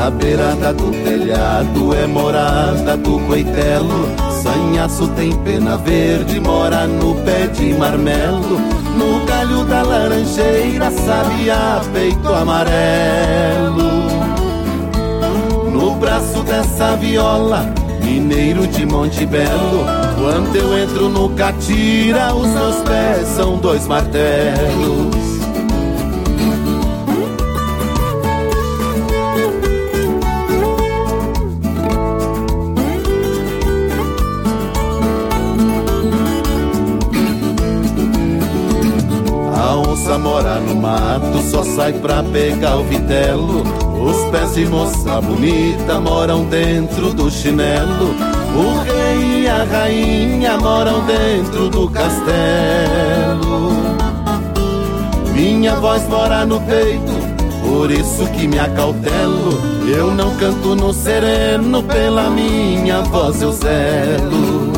A beirada do telhado é morada do coitelo. Sanhaço tem pena verde, mora no pé de marmelo. No galho da laranjeira, sabiá, peito amarelo. No braço dessa viola, mineiro de Monte Belo. Quando eu entro no catira, os meus pés são 2 martelos. A onça mora no mato, só sai pra pegar o vitelo. Os pés de moça bonita moram dentro do chinelo. O rei e a rainha moram dentro do castelo. Minha voz mora no peito, por isso que me acautelo. Eu não canto no sereno, pela minha voz eu zelo.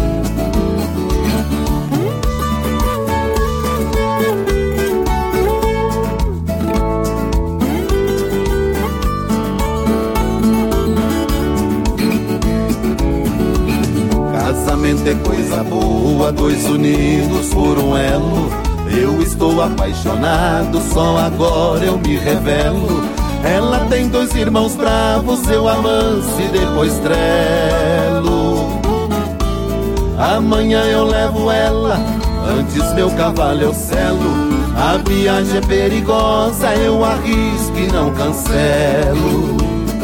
Casamento é coisa boa, 2 unidos por um elo. Eu estou apaixonado, só agora eu me revelo. Ela tem 2 irmãos bravos, eu amanso e depois trelo. Amanhã eu levo ela, antes meu cavalo eu selo. A viagem é perigosa, eu arrisco e não cancelo.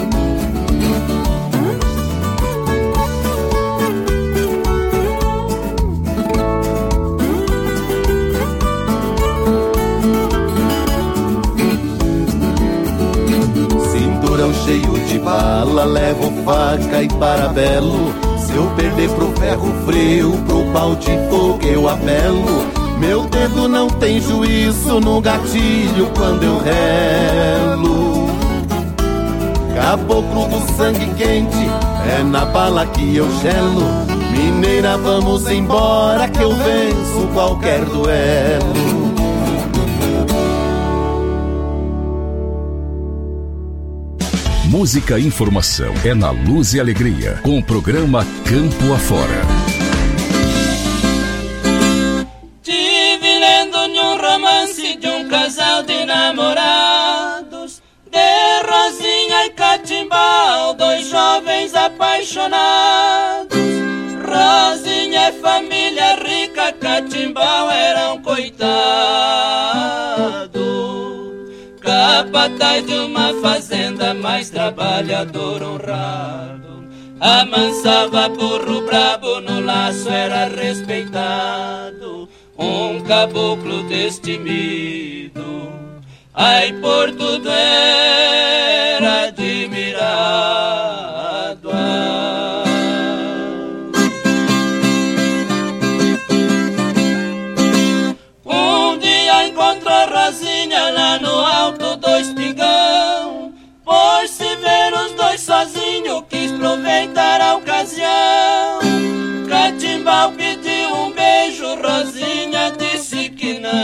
Cheio de bala, levo faca e parabelo. Se eu perder pro ferro frio, pro pau de fogo eu apelo. Meu dedo não tem juízo no gatilho quando eu relo. Caboclo do sangue quente, é na bala que eu gelo. Mineira, vamos embora que eu venço qualquer duelo. Música e informação é na Luz e Alegria, com o programa Campo Afora. Tive lendo num romance de um casal de namorados, de Rosinha e Catimbau, 2 jovens apaixonados. Rosinha é família rica, Catimbau era um coitado, capataz de uma fazenda, mais trabalhador honrado. Amansava burro brabo, no laço era respeitado. Um caboclo destemido, ai por tudo era admirado. Um dia encontrou Rosinha lá no alto do espigão. Por se ver os 2 sozinhos, quis aproveitar a ocasião. Catimbau pediu um beijo, Rosinha disse que não.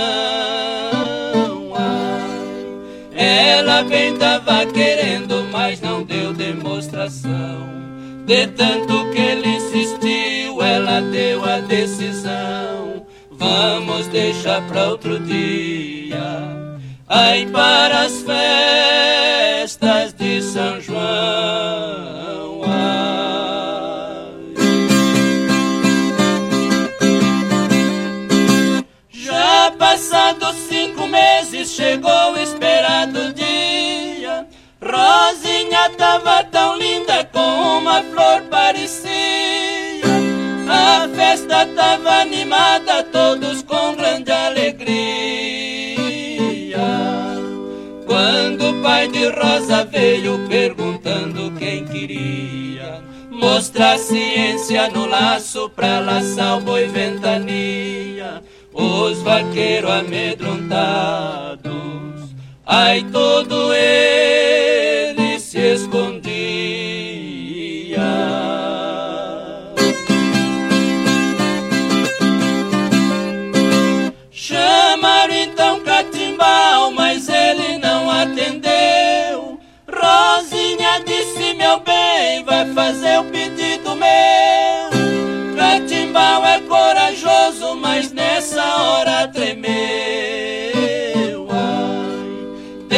Ela bem tava querendo, mas não deu demonstração. De tanto que ele insistiu, ela deu a decisão. Vamos deixar pra outro dia, ai para as festas de São João. Ai. Já passados 5 meses, chegou o esperado dia. Rosinha tava tão linda, com uma flor parecia. A festa tava animada, todos com grande alegria. Quando o pai de Rosa veio perguntando quem queria mostrar ciência no laço pra laçar o boi ventania, os vaqueiros amedrontados, ai todo ele se escondia. Chamaram então Catimbau, mas ele não atendeu. Rosinha disse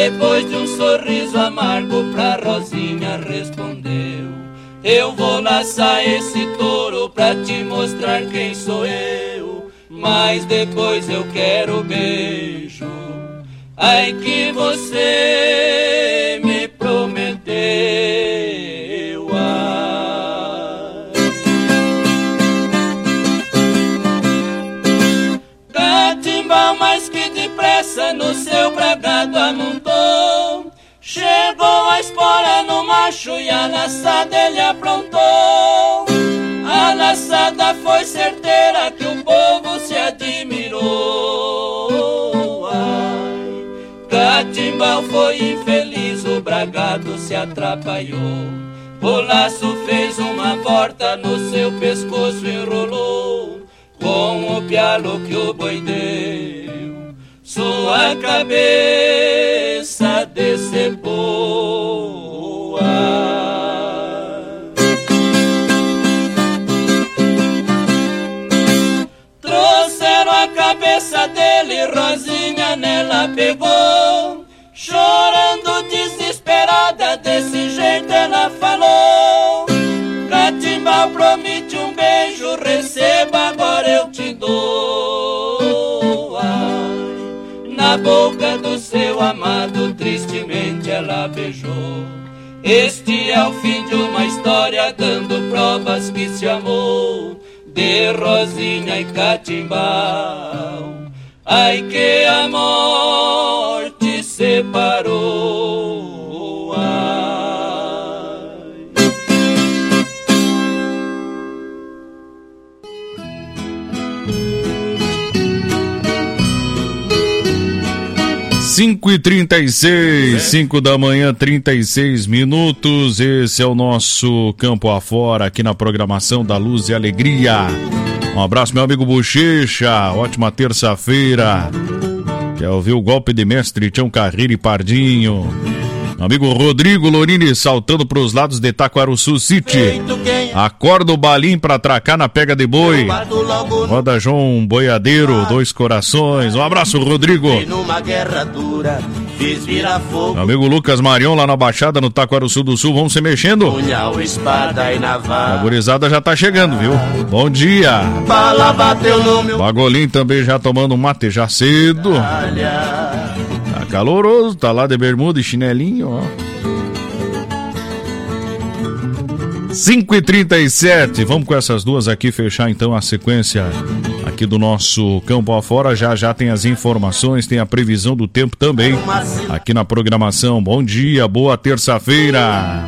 depois de um sorriso amargo pra Rosinha respondeu: eu vou laçar esse touro pra te mostrar quem sou eu, mas depois eu quero beijo, ai que você me prometeu. Catimbau mais que depressa no seu bragado amontou, chegou a espora no macho e a laçada ele aprontou. A laçada foi certeira que o povo se admirou. Ai, Catimbau foi infeliz, o bragado se atrapalhou. O laço fez uma volta, no seu pescoço enrolou. Com o pialo que o boi deu, sua cabeça decepou. Trouxeram a cabeça dele, Rosinha nela pegou. Chorando desesperada, desse jeito ela falou: Catimbau promete um beijo, receba, agora eu te dou. Ai, na boca do seu amado, tristemente ela beijou. Este é o fim de uma história, dando provas que se amou, de Rosinha e Catimbau. Ai, que a morte separou. Ai. 5h36, 5 da manhã, 36 minutos. Esse é o nosso Campo Afora, aqui na programação da Luz e Alegria. Um abraço, meu amigo Bochecha. Ótima terça-feira. Quer ouvir o golpe de mestre Tião Carreira e Pardinho? Meu amigo Rodrigo Lorini saltando pros lados de Taquaruçu City. Acorda o balim pra atracar na pega de boi. Roda João Boiadeiro, Dois Corações. Um abraço, Rodrigo. Meu amigo Lucas Marion lá na Baixada, no Taquaruçu do Sul. Vamos se mexendo. A gurizada já tá chegando, viu? Bom dia. Bagolim também já tomando um mate já cedo. Tá caloroso, tá lá de bermuda e chinelinho, ó. 5h37, vamos com essas duas aqui fechar então a sequência aqui do nosso Campo Afora. Já tem as informações, tem a previsão do tempo também aqui na programação. Bom dia, boa terça-feira.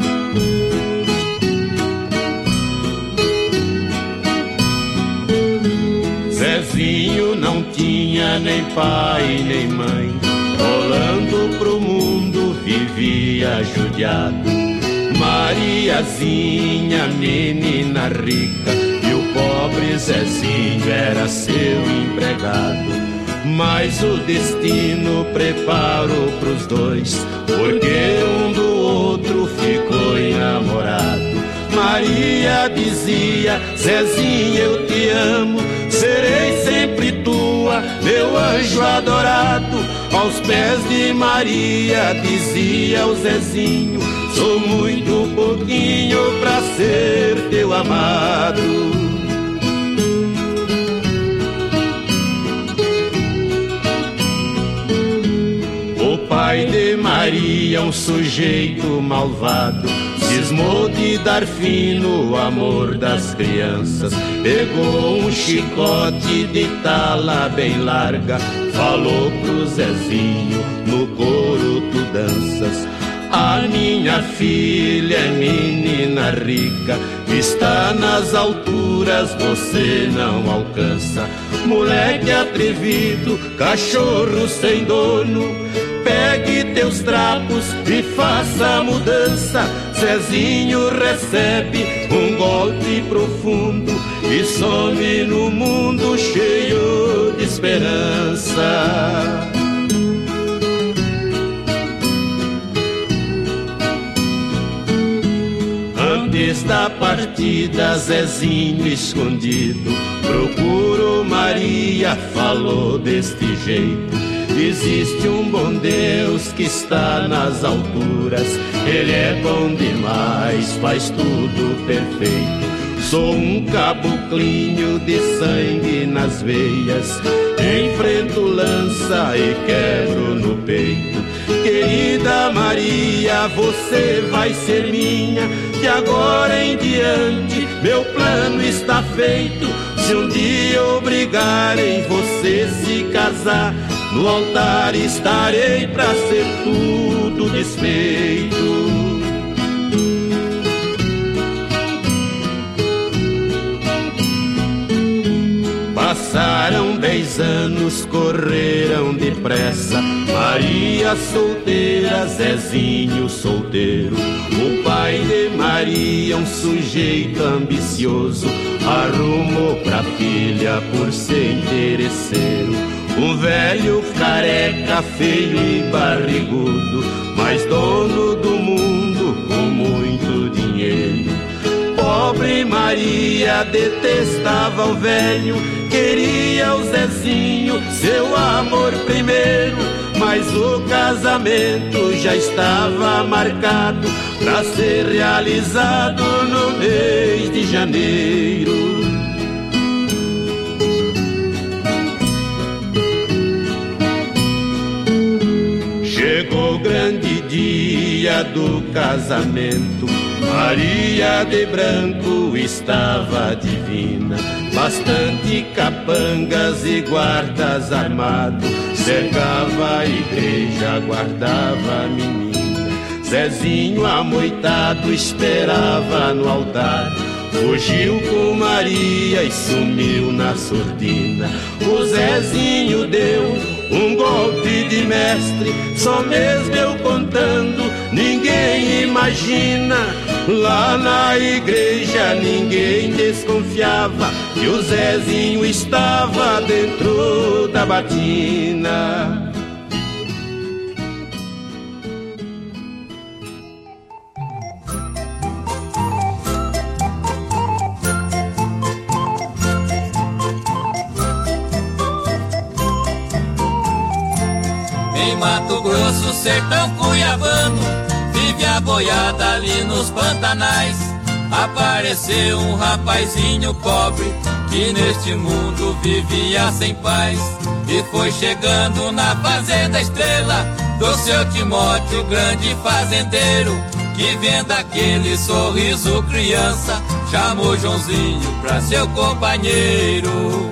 Zezinho não tinha nem pai nem mãe, rolando pro mundo vivia judiado. Mariazinha, menina rica, e o pobre Zezinho era seu empregado. Mas o destino preparou pros dois, porque um do outro ficou enamorado. Maria dizia: Zezinho, eu te amo, serei sempre tua, meu anjo adorado. Aos pés de Maria dizia o Zezinho: sou muito pouquinho pra ser teu amado. O pai de Maria, um sujeito malvado, cismou de dar fim no amor das crianças. Pegou um chicote de tala bem larga, falou pro Zezinho: no coro tu danças. A minha filha é menina rica, está nas alturas, você não alcança. Moleque atrevido, cachorro sem dono, pegue teus trapos e faça a mudança. Zezinho recebe um golpe profundo e some no mundo cheio de esperança. Antes da partida, Zezinho escondido procurou Maria, falou deste jeito: Existe um bom Deus que está nas alturas. Ele é bom demais, faz tudo perfeito. Sou um caboclinho de sangue nas veias, enfrento lança e quebro no peito. Querida Maria, você vai ser minha, de agora em diante meu plano está feito. Se um dia obrigarem você se casar, no altar estarei pra ser tudo desfeito. Passaram 10 anos, correram depressa. Maria solteira, Zezinho solteiro. O pai de Maria, um sujeito ambicioso, arrumou pra filha por ser interesseiro. Um velho careca, feio e barrigudo, mas dono do mundo com muito dinheiro. Pobre Maria detestava o velho, queria o Zezinho, seu amor primeiro. Mas o casamento já estava marcado pra ser realizado no mês de janeiro. Chegou o grande dia do casamento. Maria de branco estava divina, bastante capangas e guardas armados, cercava a igreja, guardava a menina. Zezinho amoitado esperava no altar, fugiu com Maria e sumiu na surdina. O Zezinho deu um golpe de mestre, só mesmo eu contando, ninguém imagina. Lá na igreja ninguém desconfiava que o Zezinho estava dentro da batina. Em Mato Grosso, sertão cuiabano, vive a boiada ali nos pantanais. Apareceu um rapazinho pobre que neste mundo vivia sem paz. E foi chegando na fazenda Estrela do seu Timóteo, grande fazendeiro, que vendo aquele sorriso criança, chamou Joãozinho pra seu companheiro.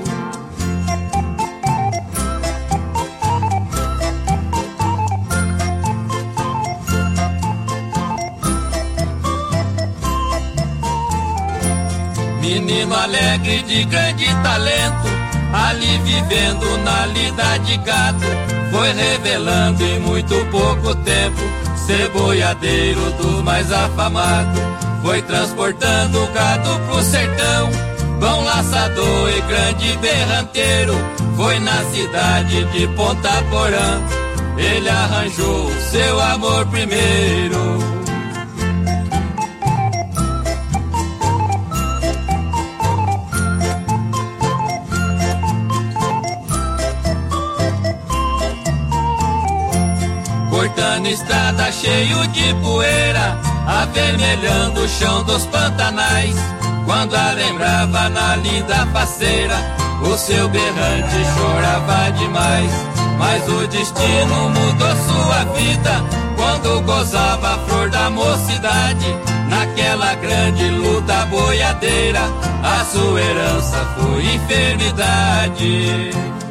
Menino alegre de grande talento, ali vivendo na lida de gado, foi revelando em muito pouco tempo ser boiadeiro dos mais afamados. Foi transportando o gado pro sertão, bom laçador e grande berranteiro. Foi na cidade de Ponta Porã, ele arranjou seu amor primeiro. Cortando estrada cheio de poeira, avermelhando o chão dos pantanais. Quando a lembrava na linda faceira, o seu berrante chorava demais. Mas o destino mudou sua vida quando gozava a flor da mocidade. Naquela grande luta boiadeira, a sua herança foi enfermidade.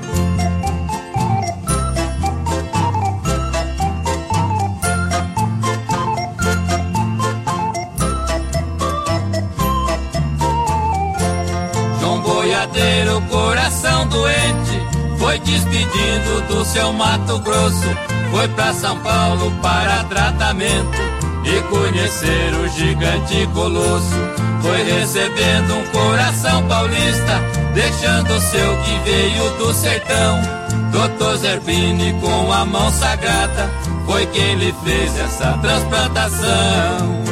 Boiadeiro, coração doente, foi despedindo do seu Mato Grosso. Foi pra São Paulo para tratamento e conhecer o gigante colosso. Foi recebendo um coração paulista, deixando o seu que veio do sertão. Doutor Zerbini, com a mão sagrada, foi quem lhe fez essa transplantação.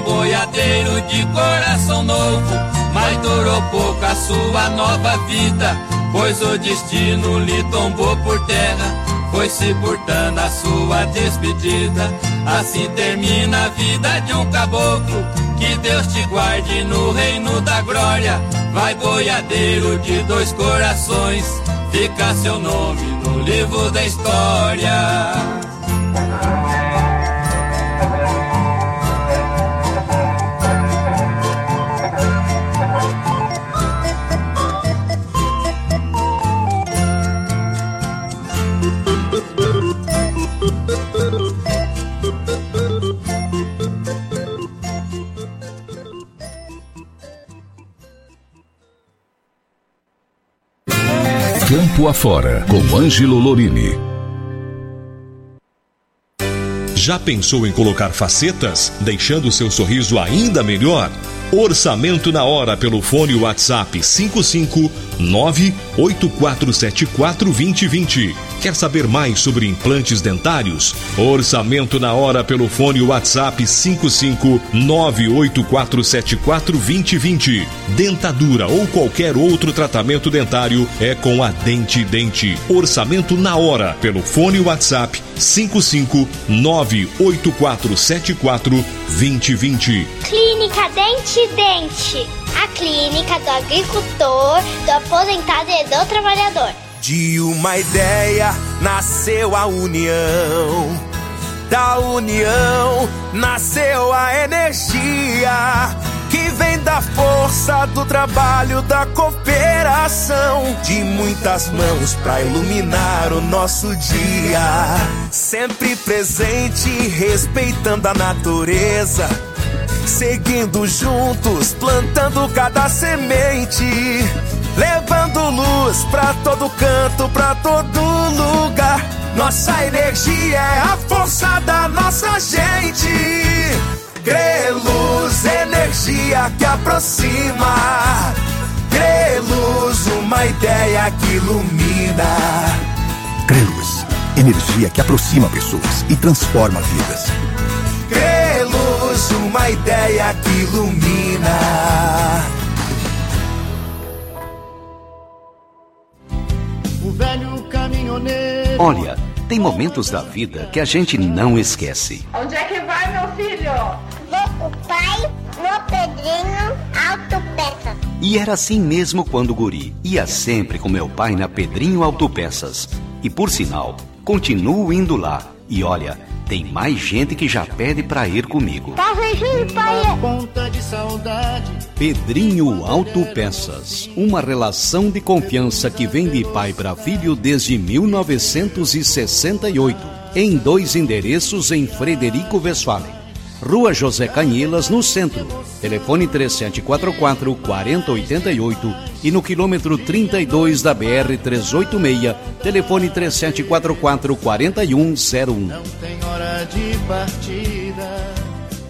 boiadeiro de coração novo, mas durou pouco a sua nova vida, pois o destino lhe tombou por terra, foi sepultando a sua despedida. Assim termina a vida de um caboclo, que Deus te guarde no reino da glória. Vai boiadeiro de dois corações, fica seu nome no livro da história. Campo Afora, com Ângelo Lorini. Já pensou em colocar facetas, deixando seu sorriso ainda melhor? Orçamento na hora pelo fone WhatsApp 559-8474-2020. Quer saber mais sobre implantes dentários? Orçamento na hora pelo fone WhatsApp 559-8474-2020. Dentadura ou qualquer outro tratamento dentário é com a Dente Dente. Orçamento na hora pelo fone WhatsApp 559-8474-2020. Clínica Dente Dente, a clínica do agricultor, do aposentado e do trabalhador. De uma ideia nasceu a união, da união nasceu a energia, que vem da força do trabalho, da cooperação, de muitas mãos pra iluminar o nosso dia. Sempre presente, respeitando a natureza, seguindo juntos, plantando cada semente, levando luz pra todo canto, pra todo lugar. Nossa energia é a força da nossa gente. Greluz, energia que aproxima. Greluz, uma ideia que ilumina. Greluz, energia que aproxima pessoas e transforma vidas. Greluz, uma ideia que ilumina. O velho caminhoneiro. Olha, tem momentos da vida que a gente não esquece. Onde é que vai, meu filho? Vou com o pai no Pedrinho Autopeças. E era assim mesmo quando guri. Ia sempre com meu pai na Pedrinho Autopeças. E por sinal, continuo indo lá. E olha, tem mais gente que já pede pra ir comigo. Tá vendo, pai? Ponta de saudade. Pedrinho Autopeças, uma relação de confiança que vem de pai para filho desde 1968, em 2 endereços em Frederico Westphalen. Rua José Canhelas, no centro. Telefone 3744-4088 e no quilômetro 32 da BR-386, telefone 3744-4101. Não tem hora de partida.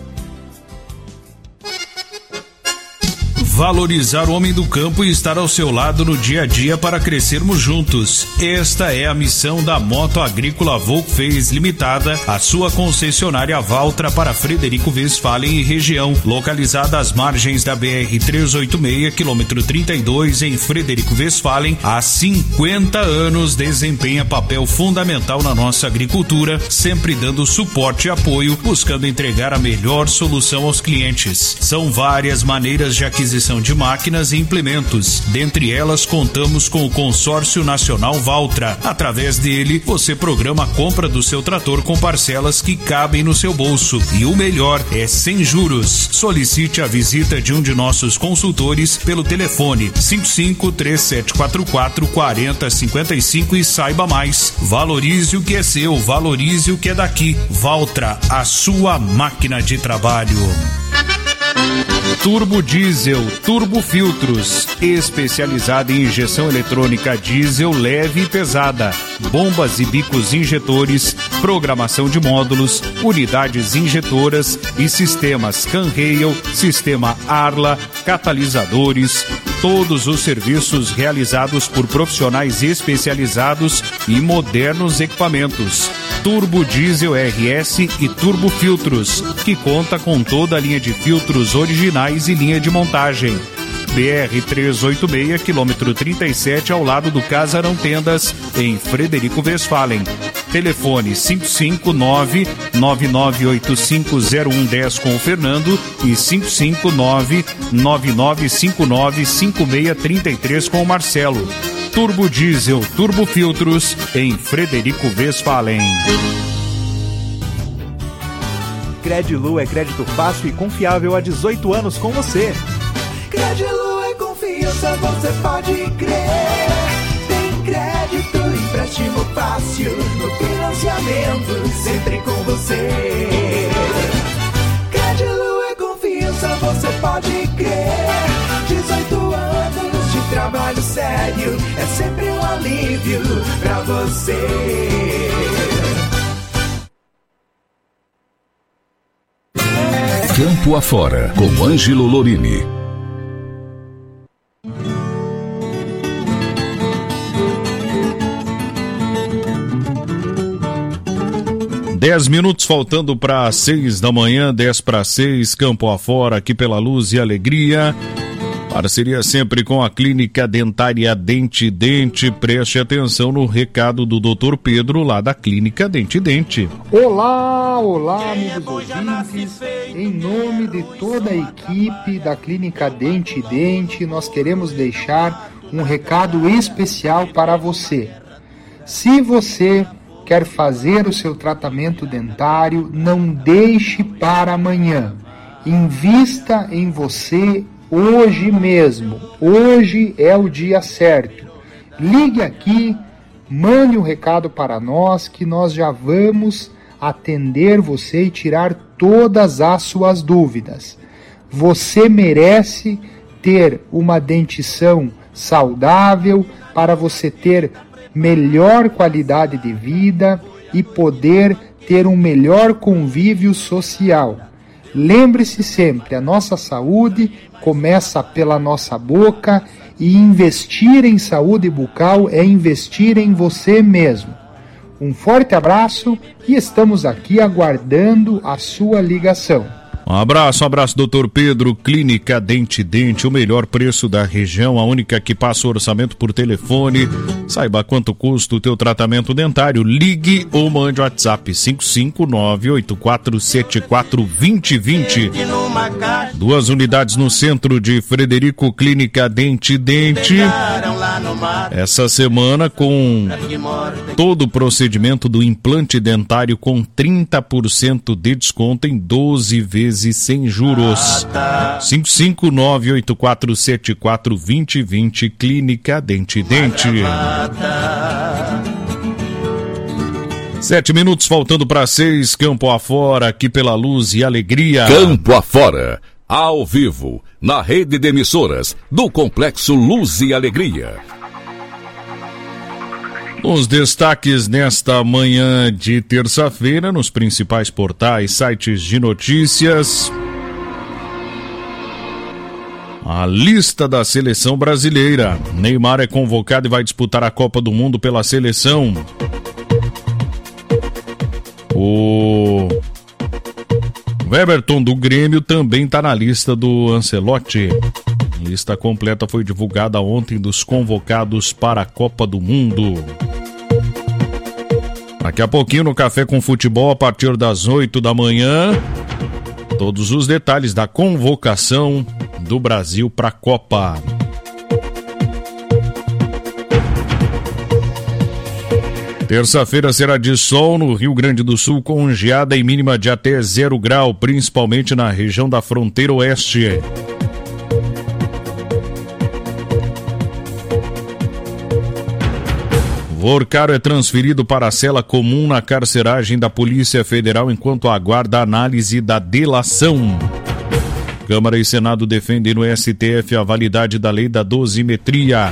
Valorizar o homem do campo e estar ao seu lado no dia a dia para crescermos juntos. Esta é a missão da Moto Agrícola Volkfez Limitada, a sua concessionária Valtra para Frederico Westphalen e região, localizada às margens da BR-386, quilômetro 32, em Frederico Westphalen. Há 50 anos desempenha papel fundamental na nossa agricultura, sempre dando suporte e apoio, buscando entregar a melhor solução aos clientes. São várias maneiras de aquisição de máquinas e implementos. Dentre elas, contamos com o Consórcio Nacional Valtra. Através dele, você programa a compra do seu trator com parcelas que cabem no seu bolso. E o melhor, é sem juros. Solicite a visita de um de nossos consultores pelo telefone 55-3744-4055 e saiba mais. Valorize o que é seu, valorize o que é daqui. Valtra, a sua máquina de trabalho. Turbo Diesel, Turbo Filtros, especializada em injeção eletrônica diesel leve e pesada, bombas e bicos injetores, programação de módulos, unidades injetoras e sistemas Canrail, sistema Arla, catalisadores, todos os serviços realizados por profissionais especializados e modernos equipamentos. Turbo Diesel RS e Turbo Filtros, que conta com toda a linha de filtros originais e linha de montagem. BR-386, quilômetro 37, ao lado do Casarão Tendas, em Frederico Westphalen. Telefone 559-99850110 com o Fernando e 559-9959-5633 com o Marcelo. Turbo Diesel, Turbo Filtros, em Frederico Westphalen. Credilu é crédito fácil e confiável há 18 anos com você. Credilu é confiança, você pode crer. Tem crédito, empréstimo fácil, no financiamento, sempre com você. Credilu é confiança, você pode crer. 18 anos de trabalho sério, é sempre um alívio pra você. Campo Afora, com Ângelo Lorini. 10 minutos faltando para 6 da manhã, 10 para 6, Campo Afora, aqui pela Luz e Alegria. Parceria sempre com a Clínica Dentária Dente Dente. Preste atenção no recado do Dr. Pedro, lá da Clínica Dente Dente. Olá, amigos ouvintes. Em nome de toda a equipe da Clínica Dente Dente, nós queremos deixar um recado especial para você. Se você quer fazer o seu tratamento dentário, não deixe para amanhã. Invista em você hoje mesmo. Hoje é o dia certo. Ligue aqui, mande um recado para nós que nós já vamos atender você e tirar todas as suas dúvidas. Você merece ter uma dentição saudável para você ter melhor qualidade de vida e poder ter um melhor convívio social. Lembre-se sempre, a nossa saúde começa pela nossa boca e investir em saúde bucal é investir em você mesmo. Um forte abraço e estamos aqui aguardando a sua ligação. Um abraço, doutor Pedro. Clínica Dente Dente, o melhor preço da região, a única que passa o orçamento por telefone. Saiba quanto custa o teu tratamento dentário. Ligue ou mande o WhatsApp 559-8474-2020. 2 unidades no centro de Frederico, Clínica Dente Dente. Essa semana com todo o procedimento do implante dentário com 30% de desconto em 12 vezes sem juros. 559-8474-2020, Clínica Dente Dente. 7 minutos faltando para 6, Campo Afora, aqui pela Luz e Alegria. Campo Afora, ao vivo, na rede de emissoras do Complexo Luz e Alegria. Os destaques nesta manhã de terça-feira nos principais portais, sites de notícias. A lista da seleção brasileira. Neymar é convocado e vai disputar a Copa do Mundo pela seleção. O Everton do Grêmio também está na lista do Ancelotti. A lista completa foi divulgada ontem dos convocados para a Copa do Mundo. Daqui a pouquinho no Café com Futebol, a partir das 8 da manhã, todos os detalhes da convocação do Brasil para a Copa. Terça-feira será de sol no Rio Grande do Sul, com geada e mínima de até 0 grau, principalmente na região da fronteira oeste. Vorcaro é transferido para a cela comum na carceragem da Polícia Federal enquanto aguarda a análise da delação. Câmara e Senado defendem no STF a validade da lei da dosimetria.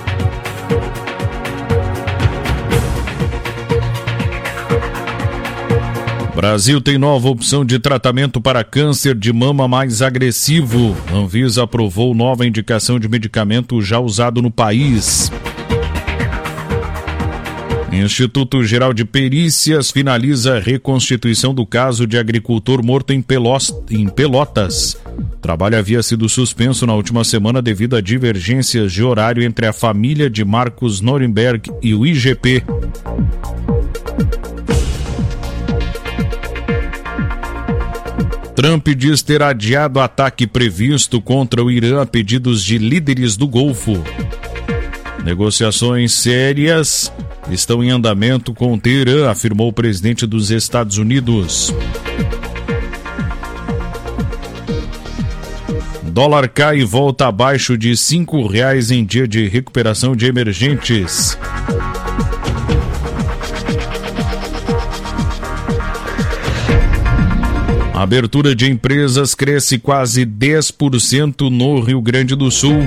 Brasil tem nova opção de tratamento para câncer de mama mais agressivo. Anvisa aprovou nova indicação de medicamento já usado no país. Instituto Geral de Perícias finaliza a reconstituição do caso de agricultor morto em Pelotas. O trabalho havia sido suspenso na última semana devido a divergências de horário entre a família de Marcos Norenberg e o IGP. Trump diz ter adiado ataque previsto contra o Irã a pedidos de líderes do Golfo. Negociações sérias estão em andamento com Teherã, afirmou o presidente dos Estados Unidos. Dólar cai e volta abaixo de R$ 5,00 em dia de recuperação de emergentes. A abertura de empresas cresce quase 10% no Rio Grande do Sul.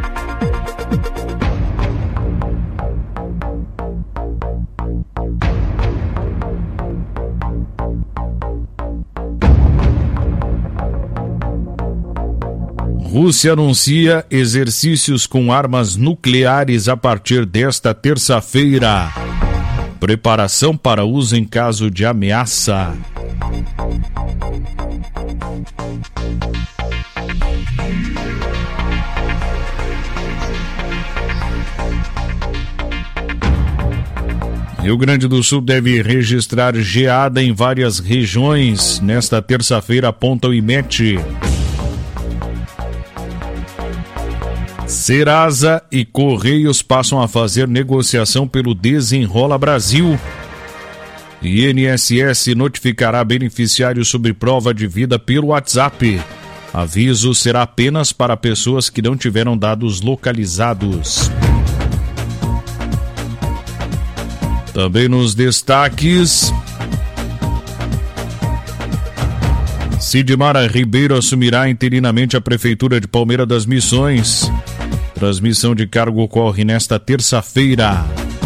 Rússia anuncia exercícios com armas nucleares a partir desta terça-feira. Preparação para uso em caso de ameaça. Rio Grande do Sul deve registrar geada em várias regiões nesta terça-feira, aponta o IMET. Serasa e Correios passam a fazer negociação pelo Desenrola Brasil. INSS notificará beneficiários sobre prova de vida pelo WhatsApp. Aviso será apenas para pessoas que não tiveram dados localizados. Também nos destaques, Sidmara Ribeiro assumirá interinamente a Prefeitura de Palmeira das Missões. Transmissão de cargo ocorre nesta terça-feira.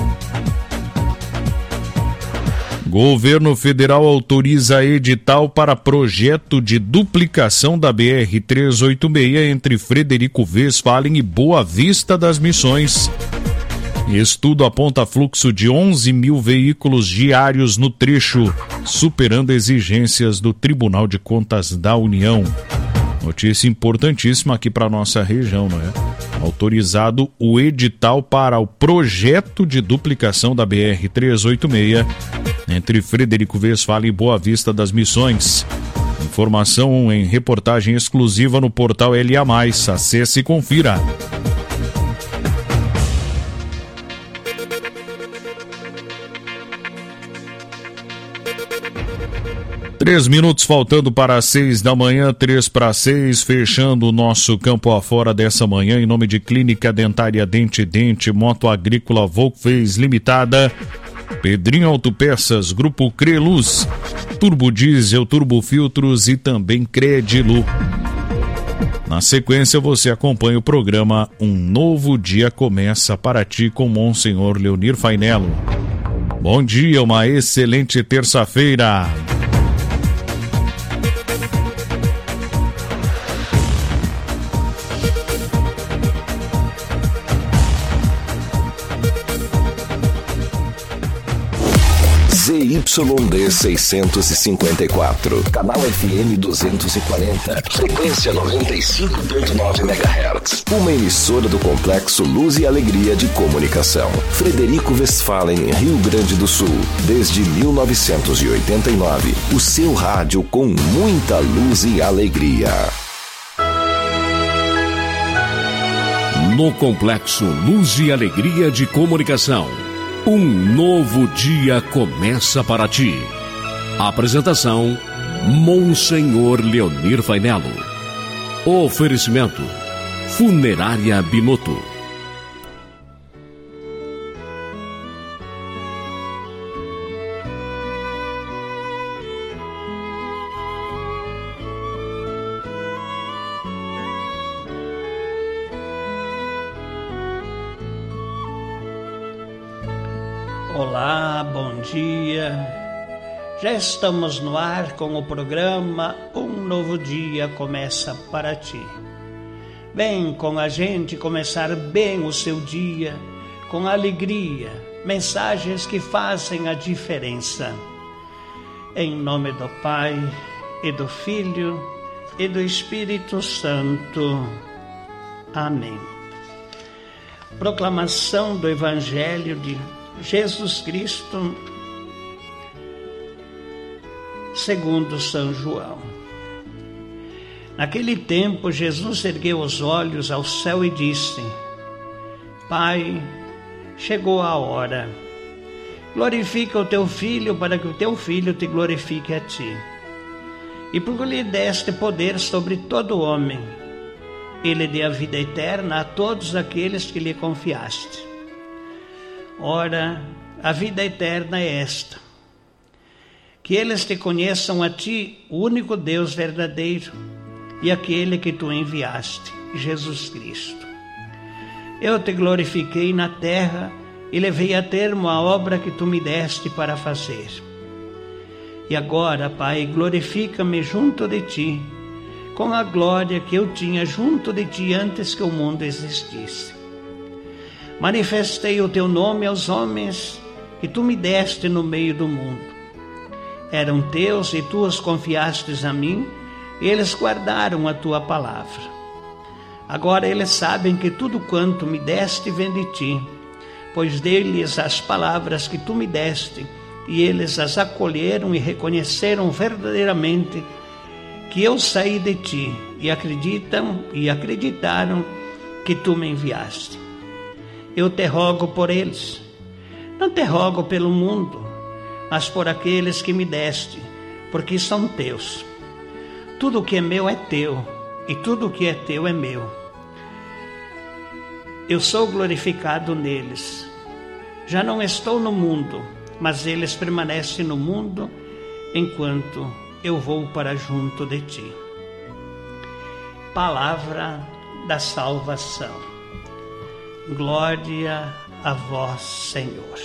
Governo Federal autoriza edital para projeto de duplicação da BR-386 entre Frederico Westphalen e Boa Vista das Missões. Estudo aponta fluxo de 11 mil veículos diários no trecho, superando exigências do Tribunal de Contas da União. Notícia importantíssima aqui para nossa região, não é? Autorizado o edital para o projeto de duplicação da BR-386 entre Frederico Westphalen e Boa Vista das Missões. Informação em reportagem exclusiva no portal LA+. Acesse e confira. Três minutos faltando para 6 da manhã, 3 para 6, fechando o nosso campo afora dessa manhã, em nome de Clínica Dentária Dente Dente, Moto Agrícola Volkswagen Limitada, Pedrinho Autopeças, Grupo Creluz, Turbo Diesel, Turbo Filtros e também Credilu. Na sequência você acompanha o programa Um Novo Dia Começa para Ti com Monsenhor Leonir Fainello. Bom dia, uma excelente terça-feira. ZYD 654, canal FM 240, frequência 95.9 MHz. Uma emissora do Complexo Luz e Alegria de Comunicação. Frederico Westphalen, Rio Grande do Sul, desde 1989. O seu rádio com muita luz e alegria. No Complexo Luz e Alegria de Comunicação. Um novo dia começa para ti. Apresentação: Monsenhor Leonir Fainello. Oferecimento: Funerária Binotto. Olá, bom dia. Já estamos no ar com o programa Um Novo Dia Começa para Ti. Vem com a gente começar bem o seu dia, com alegria, mensagens que fazem a diferença. Em nome do Pai, e do Filho, e do Espírito Santo. Amém. Proclamação do Evangelho de Jesus Cristo segundo São João. Naquele tempo, Jesus ergueu os olhos ao céu e disse: Pai, chegou a hora. Glorifica o teu Filho, para que o teu Filho te glorifique a ti. E porque lhe deste poder sobre todo homem, ele dê a vida eterna a todos aqueles que lhe confiaste. Ora, a vida eterna é esta: que eles te conheçam a ti, o único Deus verdadeiro, e aquele que tu enviaste, Jesus Cristo. Eu te glorifiquei na terra e levei a termo a obra que tu me deste para fazer. E agora, Pai, glorifica-me junto de ti, com a glória que eu tinha junto de ti antes que o mundo existisse. Manifestei o teu nome aos homens que tu me deste no meio do mundo. Eram teus e tu os confiastes a mim, e eles guardaram a tua palavra. Agora eles sabem que tudo quanto me deste vem de ti, pois dei-lhes as palavras que tu me deste, e eles as acolheram e reconheceram verdadeiramente que eu saí de ti, e acreditaram que tu me enviaste. Eu te rogo por eles, não te rogo pelo mundo, mas por aqueles que me deste, porque são teus. Tudo que é meu é teu, e tudo que é teu é meu. Eu sou glorificado neles. Já não estou no mundo, mas eles permanecem no mundo, enquanto eu vou para junto de ti. Palavra da salvação. Glória a vós, Senhor.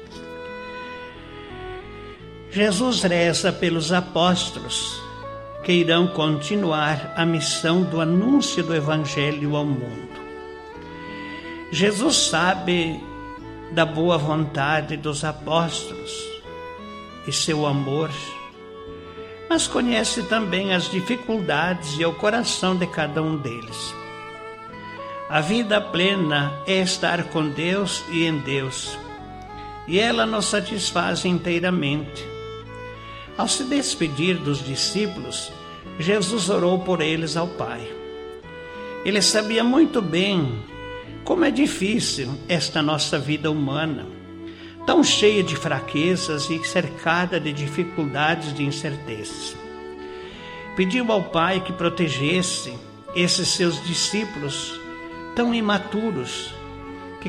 Jesus reza pelos apóstolos que irão continuar a missão do anúncio do Evangelho ao mundo. Jesus sabe da boa vontade dos apóstolos e seu amor, mas conhece também as dificuldades e o coração de cada um deles. A vida plena é estar com Deus e em Deus, e ela nos satisfaz inteiramente. Ao se despedir dos discípulos, Jesus orou por eles ao Pai. Ele sabia muito bem como é difícil esta nossa vida humana, tão cheia de fraquezas e cercada de dificuldades e de incertezas. Pediu ao Pai que protegesse esses seus discípulos tão imaturos, que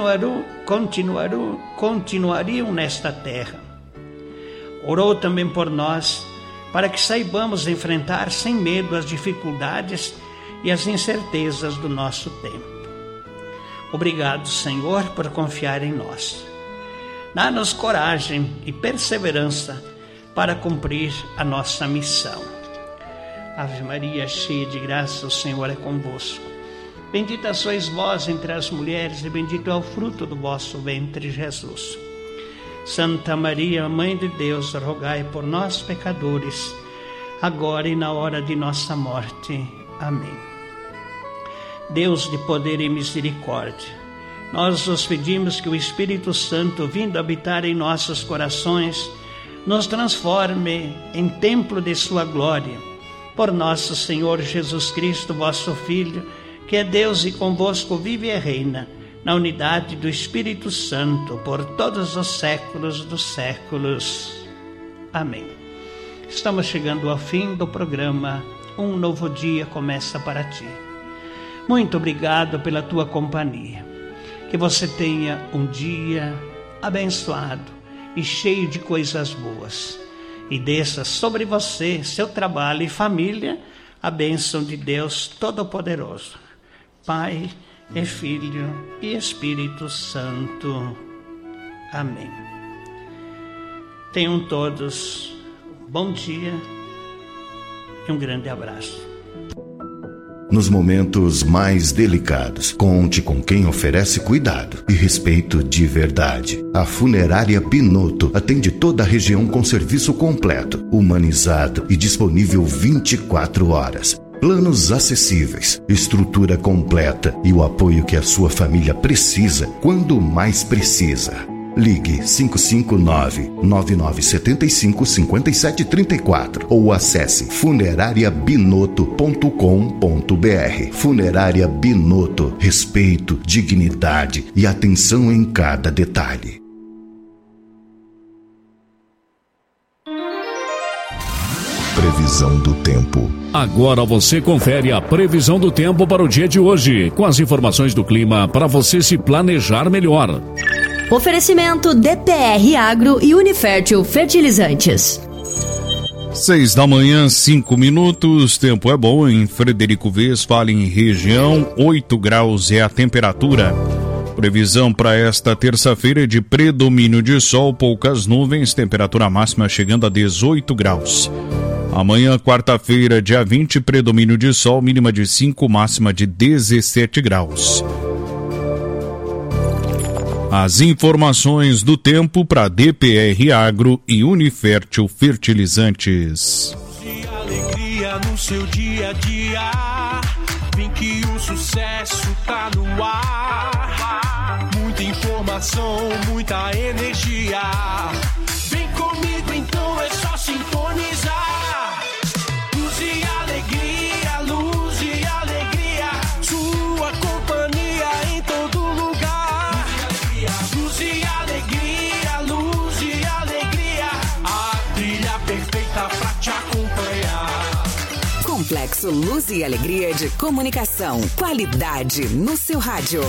continuariam nesta terra. Orou também por nós, para que saibamos enfrentar sem medo as dificuldades e as incertezas do nosso tempo. Obrigado, Senhor, por confiar em nós. Dá-nos coragem e perseverança para cumprir a nossa missão. Ave Maria, cheia de graça, o Senhor é convosco. Bendita sois vós entre as mulheres, e bendito é o fruto do vosso ventre, Jesus. Santa Maria, Mãe de Deus, rogai por nós, pecadores, agora e na hora de nossa morte. Amém. Deus de poder e misericórdia, nós vos pedimos que o Espírito Santo, vindo habitar em nossos corações, nos transforme em templo de sua glória, por nosso Senhor Jesus Cristo, vosso Filho, que é Deus e convosco vive e reina, na unidade do Espírito Santo, por todos os séculos dos séculos. Amém. Estamos chegando ao fim do programa Um Novo Dia Começa para Ti. Muito obrigado pela tua companhia. Que você tenha um dia abençoado e cheio de coisas boas. E desça sobre você, seu trabalho e família, a bênção de Deus Todo-Poderoso, Pai e Filho e Espírito Santo. Amém. Tenham todos um bom dia e um grande abraço. nos momentos mais delicados. Conte com quem oferece cuidado e respeito de verdade. A Funerária Binotto atende toda a região com serviço completo, humanizado e disponível 24 horas. Planos acessíveis, estrutura completa e o apoio que a sua família precisa quando mais precisa. Ligue 559-9975-5734 ou acesse funerariabinotto.com.br. Funerária Binotto, respeito, dignidade e atenção em cada detalhe. Previsão do tempo. Agora você confere a previsão do tempo para o dia de hoje, com as informações do clima para você se planejar melhor. Oferecimento DPR Agro e Unifértil Fertilizantes. 6 da manhã, 5 minutos. Tempo é bom em Frederico Westphalen, região. 8 graus é a temperatura. Previsão para esta terça-feira de predomínio de sol, poucas nuvens, temperatura máxima chegando a 18 graus. Amanhã, quarta-feira, dia 20, predomínio de sol, mínima de 5, máxima de 17 graus. As informações do tempo para DPR Agro e Unifértil Fertilizantes. Alegria no seu dia a dia, vem que o sucesso tá no ar. Muita informação, muita energia. Vem comigo então, é só sintonizar. Luz e alegria, luz e alegria. Sua companhia em todo lugar. Luz e alegria, luz e alegria. A trilha perfeita pra te acompanhar. Complexo Luz e Alegria de Comunicação. Qualidade no seu rádio.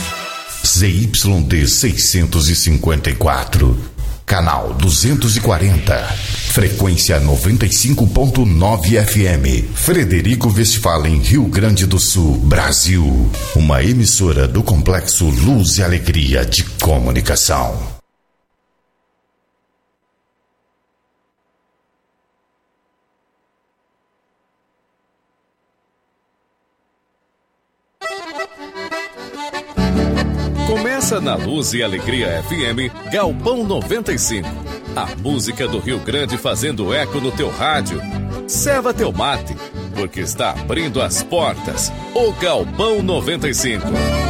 ZYD 654, canal 240, frequência 95.9 FM, Frederico Westphalen, Rio Grande do Sul, Brasil. Uma emissora do Complexo Luz e Alegria de Comunicação. Começa na Luz e Alegria FM, Galpão 95. A música do Rio Grande fazendo eco no teu rádio. Ceva teu mate, porque está abrindo as portas. O Galpão 95.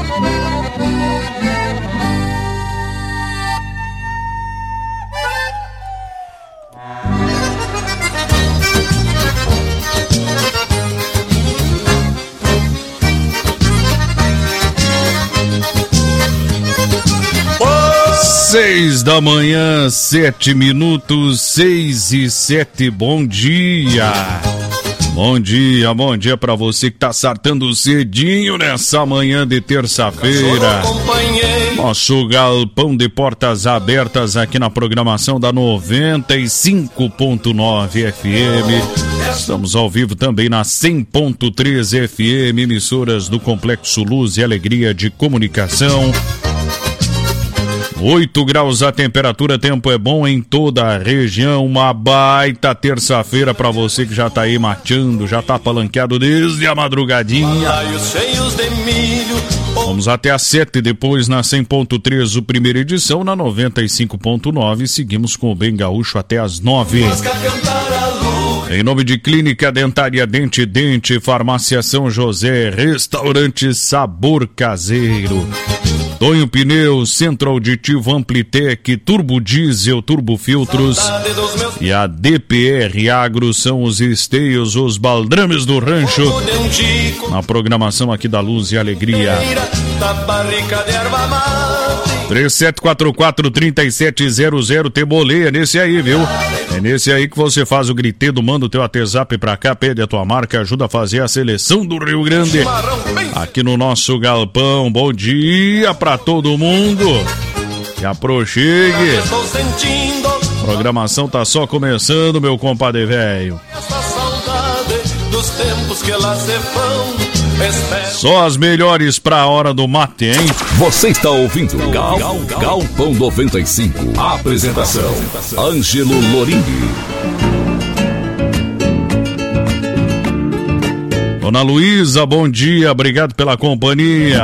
Seis da manhã, 7 minutos, 6:07. Bom dia. Bom dia pra você que tá sartando cedinho nessa manhã de terça-feira. Nosso galpão de portas abertas aqui na programação da 95.9 FM. Estamos ao vivo também na 100.3 FM, emissoras do Complexo Luz e Alegria de Comunicação. 8 graus a temperatura, tempo é bom em toda a região. Uma baita terça-feira pra você que já tá aí mateando, já tá palanqueado desde a madrugadinha. Vamos até às 7, depois na 100.3 o primeira edição, na 95.9 seguimos com o Bem Gaúcho até às 9. Em nome de Clínica Dentária Dente Dente, Farmácia São José, Restaurante Sabor Caseiro, Tonho Pneus, Centro Auditivo Amplitec, Turbo Diesel, Turbo Filtros e a DPR Agro são os esteios, os baldrames do rancho, na programação aqui da Luz e Alegria. 3744-3700, tem boleia nesse aí, viu? É nesse aí que você faz o gritedo, manda o teu WhatsApp pra cá, pede a tua marca, ajuda a fazer a seleção do Rio Grande aqui no nosso galpão. Bom dia pra todo mundo, que aproxegue. A programação tá só começando, meu compadre velho. Só as melhores pra hora do mate, hein? Você está ouvindo Galpão 95. Apresentação: Ângelo Lorini. Dona Luísa, bom dia, obrigado pela companhia.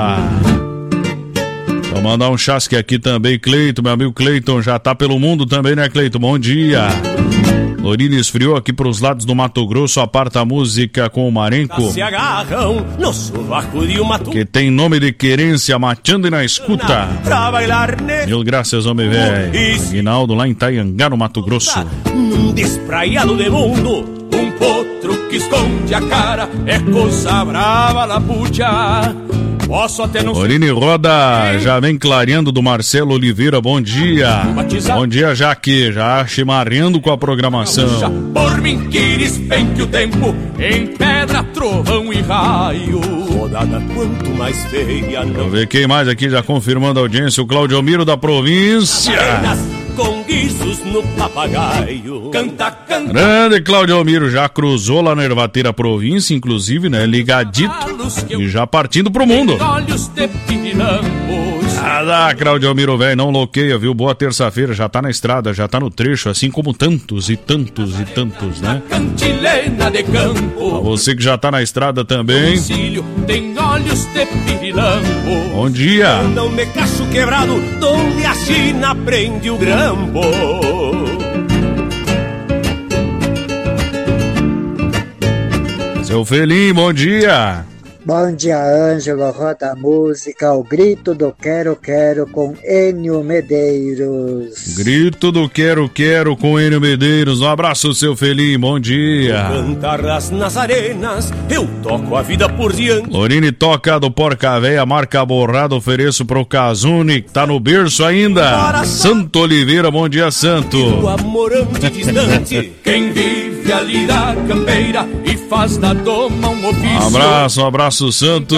Vou mandar um chasque aqui também, Cleiton, meu amigo Cleiton, já tá pelo mundo também, né, Cleiton? Bom dia. Lorine esfriou aqui pros lados do Mato Grosso, aparta a música com o Marenco, Se agarram no sovaco de uma que tem nome de querência, mateando e na escuta. pra bailar Mil graças, homem velho. Aguinaldo lá em Itaiangá, no Mato Grosso. num despraiado de mundo. Um potro que esconde a cara é coisa brava na pucha. Posso até não Lorine Roda já vem clareando do Marcelo Oliveira, bom dia. Bom dia, Jaque, já chimarrando com a programação. por mim que despenque o tempo em pedra, trovão e raio. Rodada quanto mais feia não. Vamos ver quem mais aqui já confirmando a audiência, o Claudio Miro da província. Com guizos no papagaio. Canta, canta. Grande Claudio Almiro, já cruzou lá na Ervateira Província, inclusive, né? Ligadito e já partindo pro mundo. Olhos de pirilampos. Claudio Almiro, velho, não loqueia, viu? Boa terça-feira, já tá na estrada, já tá no trecho, assim como tantos e tantos e tantos, né? Cantilena de campo. Pra você que já tá na estrada também. Tem olhos de pirilampos. Bom dia. Não me cacho quebrado, donde a China prende o grampo. Seu Felim, bom dia. Bom dia, Ângelo, roda a música, o grito do quero, quero com Enio Medeiros. Grito do quero, quero com Enio Medeiros. Um abraço, seu Felim, bom dia. Cantarras nas arenas, eu toco a vida por diante. Lorine toca do Porca Véia, marca borrada, ofereço pro Casune, que tá no berço ainda. Santo Oliveira, bom dia, Santo. O amorante distante, quem vive ali da campeira e faz da doma um ofício. Um abraço, Santo.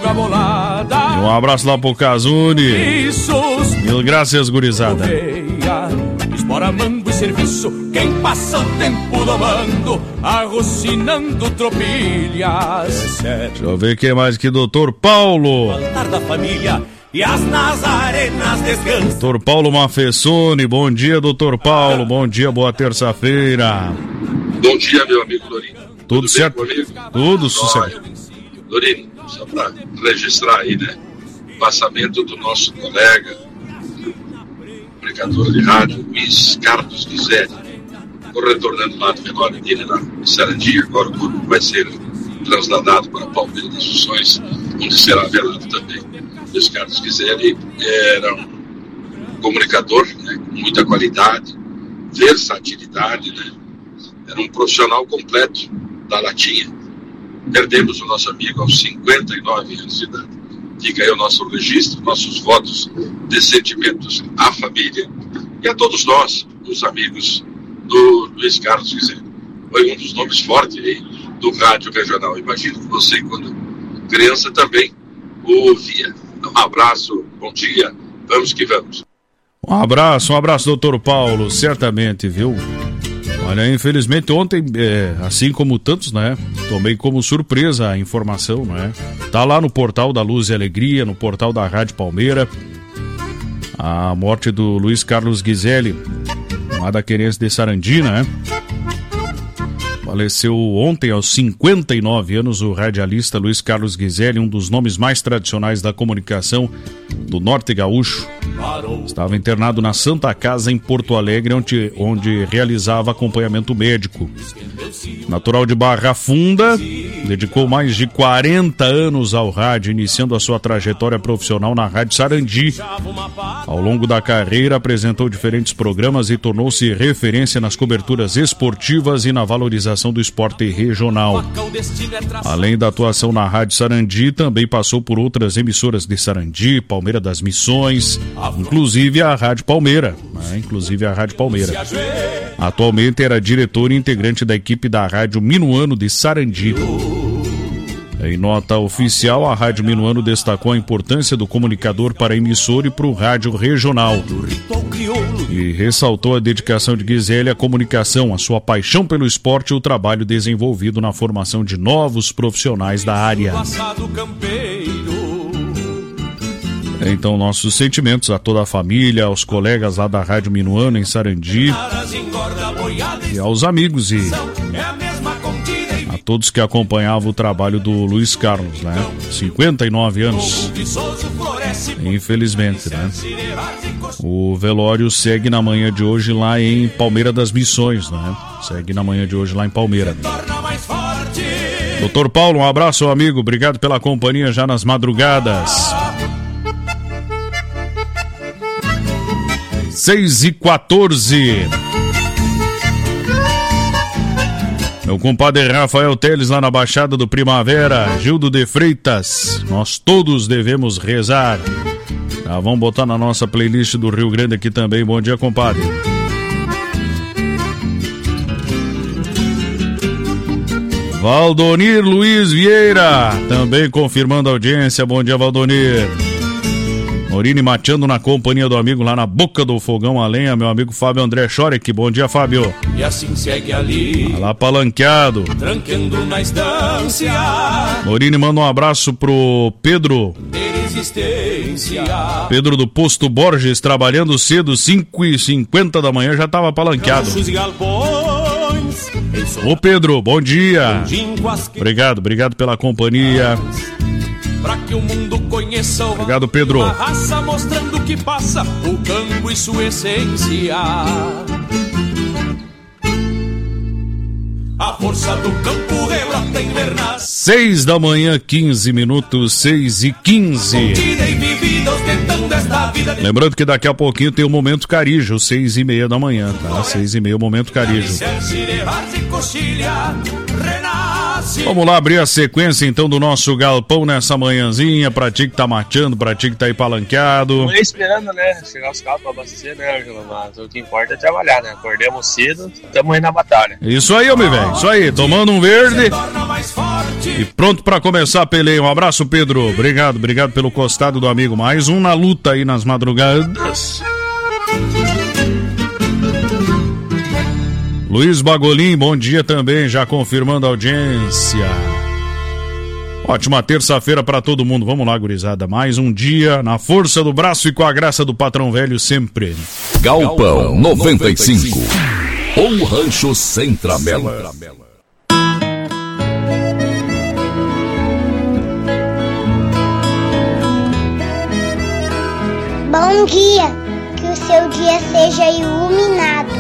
E um abraço lá pro Casune. Mil graças, gurizada. Espora, mango e serviço, quem passa o tempo domando, arrocinando tropilhas. Deixa eu ver quem mais aqui, doutor Paulo. Altar da família e as nazarenas descansam. Doutor Paulo Mafessoni, bom dia, doutor Paulo. Bom dia, boa terça-feira. Bom dia, meu amigo Lorine. Tudo certo? Bem, tudo sucesso. Lorine, só para registrar aí, né? O passamento do nosso colega, comunicador de rádio, Luiz Carlos Guizeli. Estou retornando lá do velório dele, lá em Sarandi. Agora o corpo vai ser trasladado para Palmeira das Missões, onde será velado também. Luiz Carlos Guizeli era um comunicador, né, com muita qualidade, versatilidade, né? Era um profissional completo da latinha. Perdemos o nosso amigo aos 59 anos de idade. Fica aí o nosso registro, nossos votos de sentimentos à família e a todos nós, os amigos do Luiz Carlos Guizeli. Foi um dos nomes fortes aí do rádio regional. Imagino que você, quando criança, também o ouvia. Um abraço, bom dia, vamos que vamos. Um abraço, doutor Paulo, certamente, viu? Olha, infelizmente ontem, assim como tantos, né, tomei como surpresa a informação, né? Tá lá no portal da Luz e Alegria, no portal da Rádio Palmeira, a morte do Luiz Carlos Guizeli, lá da querência de Sarandi, né? Faleceu ontem aos 59 anos o radialista Luiz Carlos Guizeli, um dos nomes mais tradicionais da comunicação do Norte Gaúcho. Estava internado na Santa Casa em Porto Alegre, onde realizava acompanhamento médico. Natural de Barra Funda, dedicou mais de 40 anos ao rádio, iniciando a sua trajetória profissional na Rádio Sarandi. Ao longo da carreira, apresentou diferentes programas e tornou-se referência nas coberturas esportivas e na valorização do esporte regional. Além da atuação na Rádio Sarandi, também passou por outras emissoras de Sarandi, Palmeira das Missões, inclusive a Rádio Palmeira. Atualmente era diretor e integrante da equipe da Rádio Minuano de Sarandi. Em nota oficial, a Rádio Minuano destacou a importância do comunicador para a emissora e para o rádio regional. E ressaltou a dedicação de Guizeli à comunicação, a sua paixão pelo esporte e o trabalho desenvolvido na formação de novos profissionais da área. Então, nossos sentimentos a toda a família, aos colegas lá da Rádio Minuano em Sarandi e aos amigos e a todos que acompanhavam o trabalho do Luiz Carlos, né? 59 anos. Infelizmente, né? O velório segue na manhã de hoje lá em Palmeira das Missões, né? Segue na manhã de hoje lá em Palmeira. Doutor Paulo, um abraço, amigo. Obrigado pela companhia já nas madrugadas. 6h14. Meu compadre Rafael Teles lá na Baixada do Primavera, Gildo de Freitas, nós todos devemos rezar. Já vamos botar na nossa playlist do Rio Grande aqui também. Bom dia, compadre. Valdonir Luiz Vieira, também confirmando a audiência. Bom dia, Valdonir. Morini mateando na companhia do amigo lá na boca do fogão a lenha, meu amigo Fábio André Chorek. Bom dia, Fábio. E assim segue ali, tá lá palanqueado, tranqueando na estância. Morini manda um abraço pro Pedro. Pedro do Posto Borges, trabalhando cedo, 5h50 da manhã, já tava palanqueado. Ô Pedro, bom dia. Obrigado pela companhia. Pra que o mundo conheça o obrigado, Pedro. Uma raça mostrando que passa o campo e sua essência. A força do campo rebrota invernal. 6 da manhã, 15 minutos, 6h15. Lembrando que daqui a pouquinho tem o Momento Carijo, 6h30 da manhã, tá? 6h30, o Momento Carijo. Vamos lá abrir a sequência então do nosso galpão nessa manhãzinha, pra ti que tá mateando, pra ti que tá aí palanqueado. Tô esperando, né, chegar os carros pra abastecer, né, Ângelo, mas o que importa é trabalhar, né, acordemos cedo, estamos aí na batalha. Isso aí, homem velho, isso aí, tomando um verde e pronto pra começar a peleia. Um abraço, Pedro, obrigado pelo costado do amigo, mais um na luta aí nas madrugadas. Luiz Bagolin, bom dia também, já confirmando a audiência. Ótima terça-feira pra todo mundo. Vamos lá, gurizada. Mais um dia na força do braço e com a graça do patrão velho sempre. Galpão 95. O Rancho sem tramela. Bom dia. Que o seu dia seja iluminado.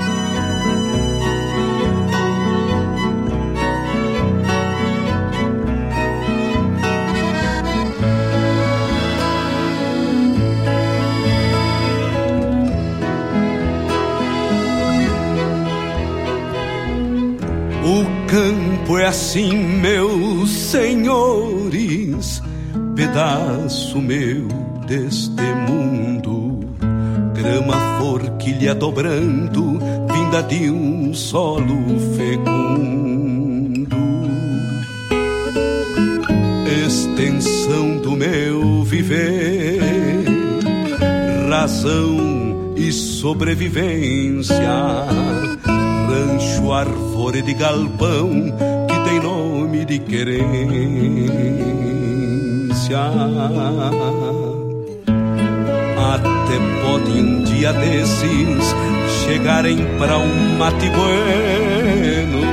O campo é assim, meus senhores, pedaço meu deste mundo, grama forquilha dobrando, vinda de um solo fecundo, extensão do meu viver, razão e sobrevivência. Rancho, árvore de galpão que tem nome de querência. Até pode um dia desses chegarem pra um mate bueno.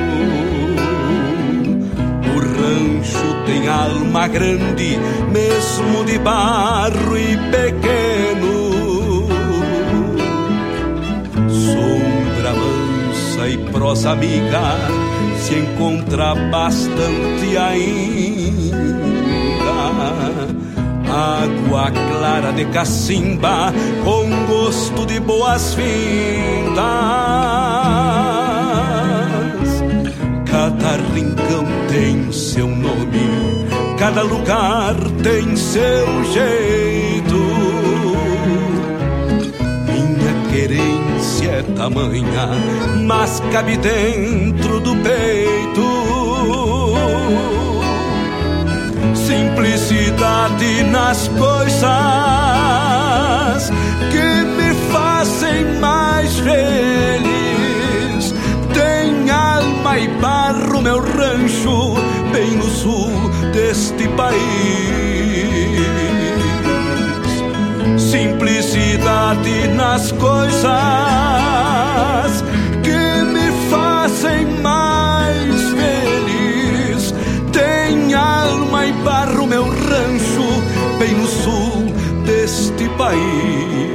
O rancho tem alma grande, mesmo de barro e pequeno. Sombra mansa e prosa amiga se encontra bastante ainda. Água clara de cacimba com gosto de boas-vindas. Cada rincão tem seu nome, cada lugar tem seu jeito. Minha querência é tamanha, mas cabe dentro do peito. Simplicidade nas coisas que me fazem mais feliz. Tem alma e barro meu rancho, bem no sul deste país. Simplicidade nas coisas que me fazem mais feliz. bem no sul deste país.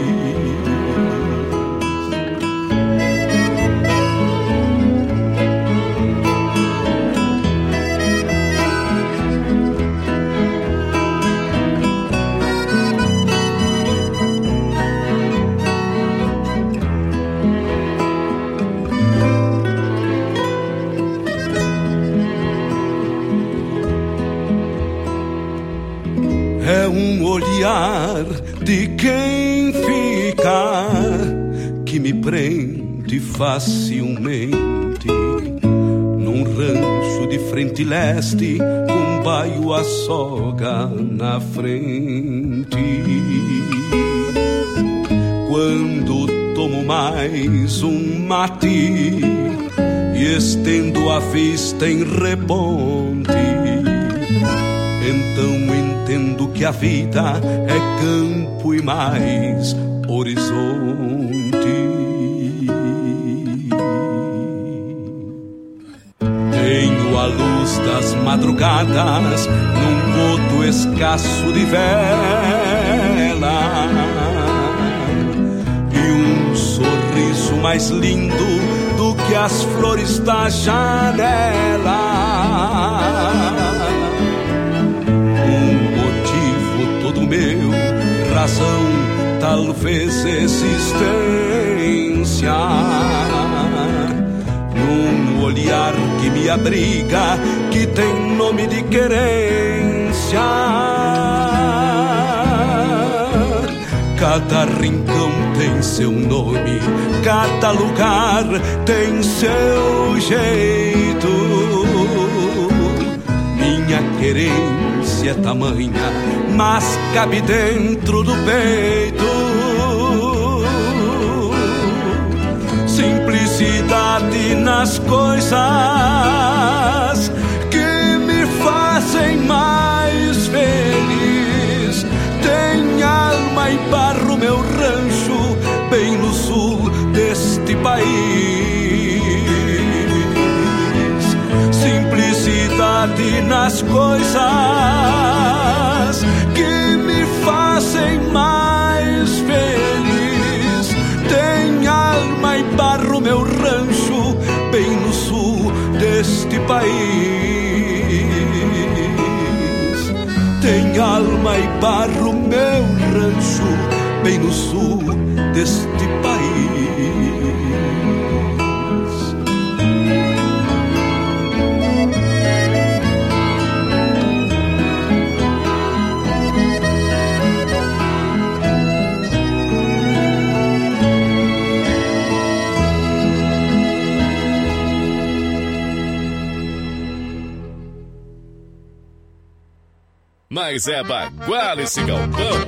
É um olhar de quem fica que me prende facilmente num rancho de frente leste com baio a soga na frente. Quando tomo mais um mate e estendo a vista em reponte, então entendo que a vida é campo e mais horizonte. Tenho a luz das madrugadas num boto escasso de vela e um sorriso mais lindo do que as flores da janela. Meu, razão, talvez existência, num olhar que me abriga, que tem nome de querência. Cada rincão tem seu nome, cada lugar tem seu jeito. Minha querência é tamanha, mas cabe dentro do peito. Simplicidade nas coisas que me fazem mais feliz. Tem alma e barro meu rancho bem no sul deste país. Simplicidade nas coisas que me fazem mais feliz. Tem alma e barro meu rancho bem no sul deste país. Tem alma e barro meu rancho bem no sul deste país. Mas é bagual esse galpão.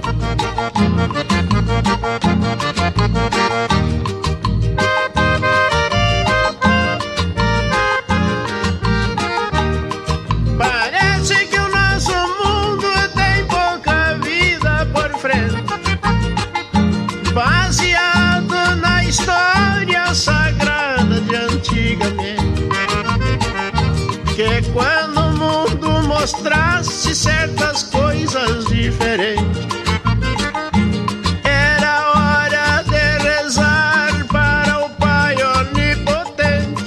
Parece que o nosso mundo tem pouca vida por frente, baseado na história sagrada de antigamente, que quando o mundo mostrasse certas coisas diferentes, era hora de rezar para o Pai Onipotente,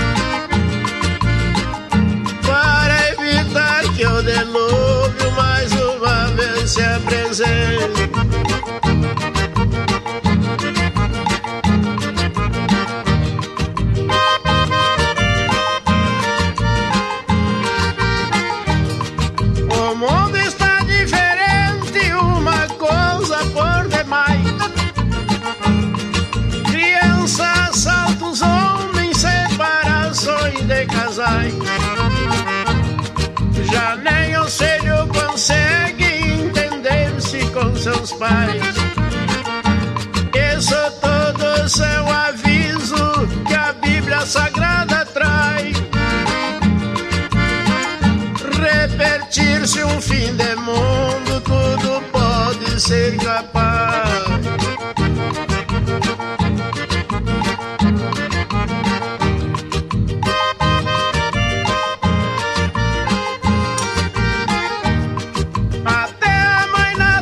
para evitar que o dilúvio mais uma vez se apresente. Já nem o filho consegue entender-se com seus pais. Isso tudo é um aviso que a Bíblia Sagrada traz. Repetir-se um fim de mundo, tudo pode ser capaz. Até a mãe na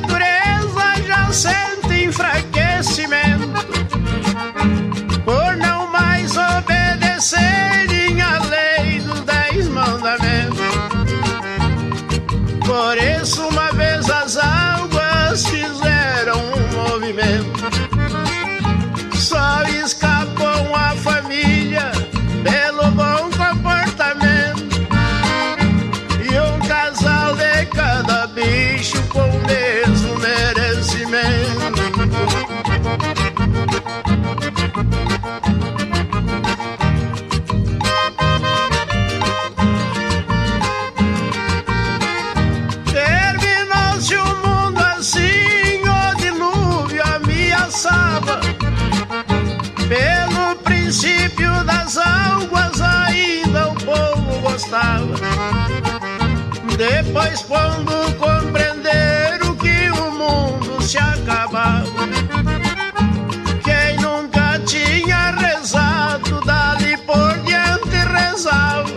Por isso uma vez as águas fizeram um movimento. Só escapou a família pelo bom comportamento. E um casal de cada bicho com o mesmo merecimento. Terminou-se o mundo assim, o dilúvio ameaçava. Pelo princípio das águas ainda o povo gostava. Depois quando compreenderam que o mundo se acabava, quem nunca tinha rezado dali por diante rezava,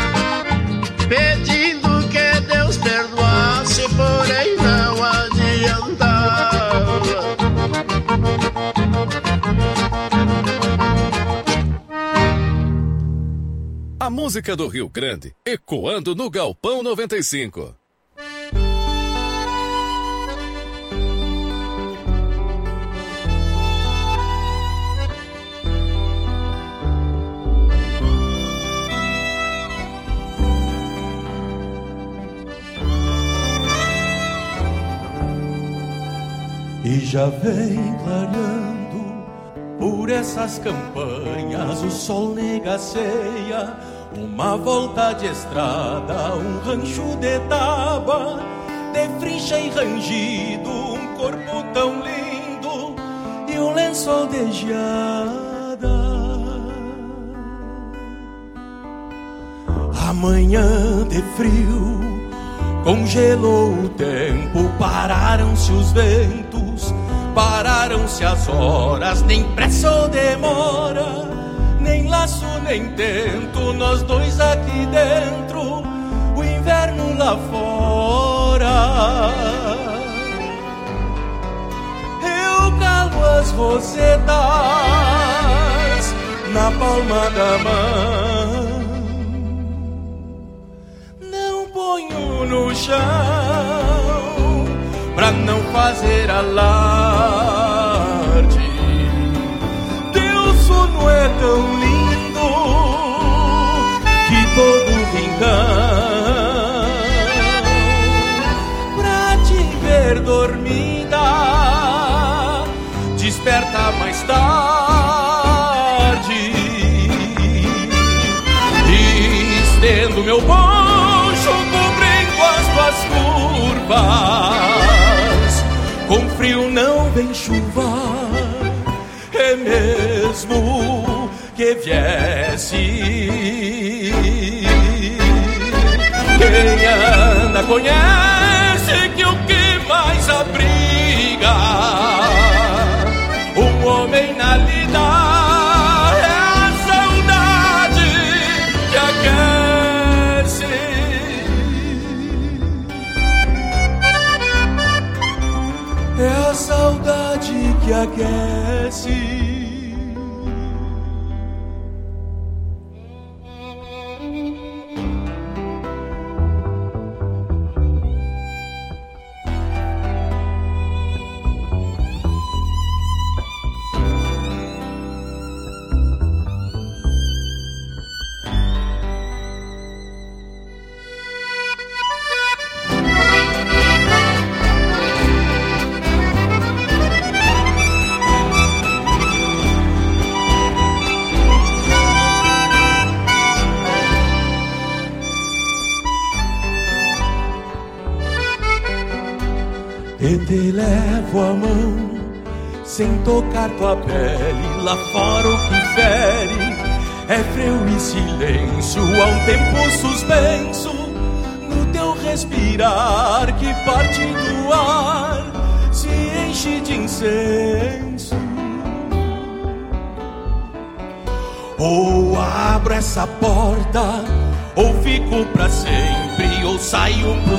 pedindo que Deus perdoasse, porém não adiantava. A música do Rio Grande, ecoando no Galpão 95. E já vem clareando por essas campanhas, o sol negaceia uma volta de estrada, um rancho de taba, de frincha e rangido, um corpo tão lindo e um lençol de geada. Amanhã de frio congelou o tempo, pararam-se os ventos, pararam-se as horas, nem pressa ou demora, nem laço nem tento, nós dois aqui dentro, o inverno lá fora. Eu calo as rosetas na palma da mão, não ponho no chão pra não fazer alarde. Teu sono é tão lindo que todo rincão pra te ver dormida desperta mais tarde. Estendo meu poncho cobrindo as tuas curvas, com frio não vem chuva, é mesmo que viesse. Quem anda conhece que o que mais abriga um homem na lida é a saudade que aquece. É a saudade que aquece. E te levo a mão, sem tocar tua pele, lá fora o que fere é frio e silêncio, há um tempo suspenso no teu respirar, que parte do ar se enche de incenso. Ou abro essa porta, ou fico pra sempre, ou saio pro